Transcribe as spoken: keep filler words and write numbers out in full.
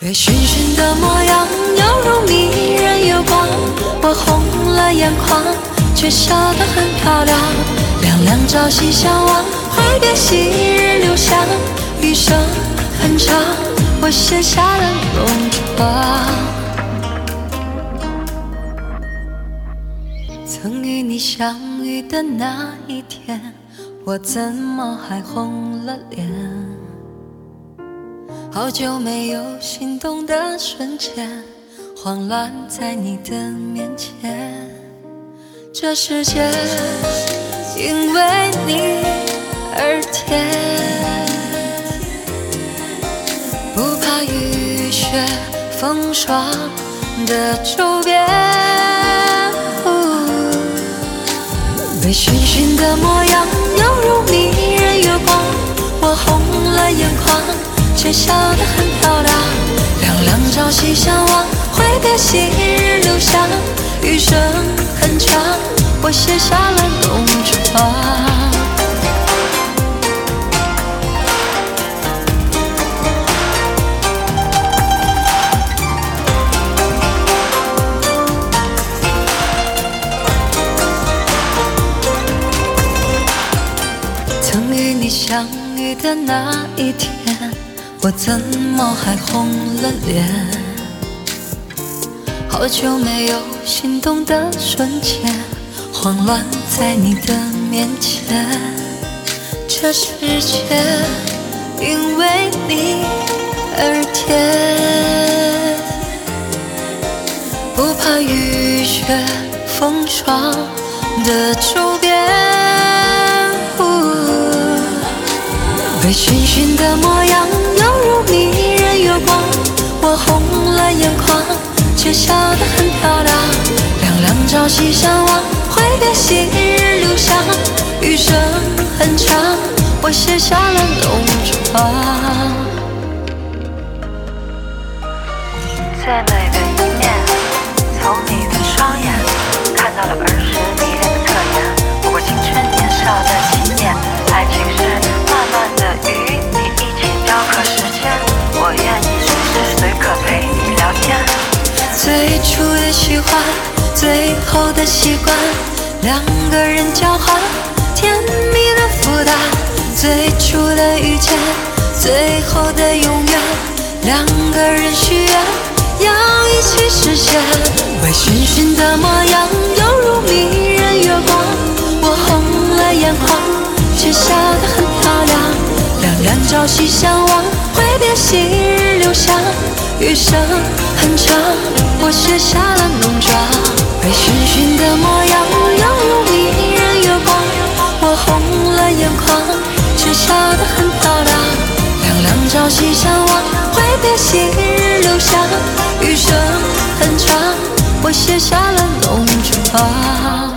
微醺醺的模样，犹如迷人月光。我红了眼眶，却笑得很漂亮。两两朝夕相望，挥别昔日留香。余生很长，我写下了浓妆。曾与你相遇的那一天，我怎么还红了脸？好久没有心动的瞬间，慌乱在你的面前。这世界因为你而甜，不怕雨雪风霜的周边。微醺醺的模样，犹如迷人月光。我红了眼眶，却笑得很漂亮。两两朝夕相望，挥别昔日留香。余生很长，我写下了浓妆。曾与你相遇的那一天，我怎么还红了脸？好久没有心动的瞬间，慌乱在你的面前。这世界因为你而甜，不怕雨雪风霜的周边。微醺醺的模样，犹如迷人月光。我红了眼眶，却笑得很漂亮。两两朝夕相望，挥别昔日留香。余生很长，我写下了浓妆。 最美的一面，从你的双眼看到了儿时迷人的侧颜。不过青春年少的起点，爱情是慢慢的与你一起雕刻时间。我愿意随时随刻陪你聊天。 最初的喜欢，最后的习惯，两个人交换甜蜜的负担。最初的遇见，最后的永远，两个人许愿要一起实现。微醺醺的模样，犹如迷人月光。我红了眼眶，却笑得很漂亮。两两朝夕相望，挥别昔日留香。余生很长，我写下了浓妆。微醺醺的模样，犹如迷人月光。我红了眼眶，却笑得很漂亮。两两朝夕相望，挥别昔日留香。余生很长，我写下了浓妆。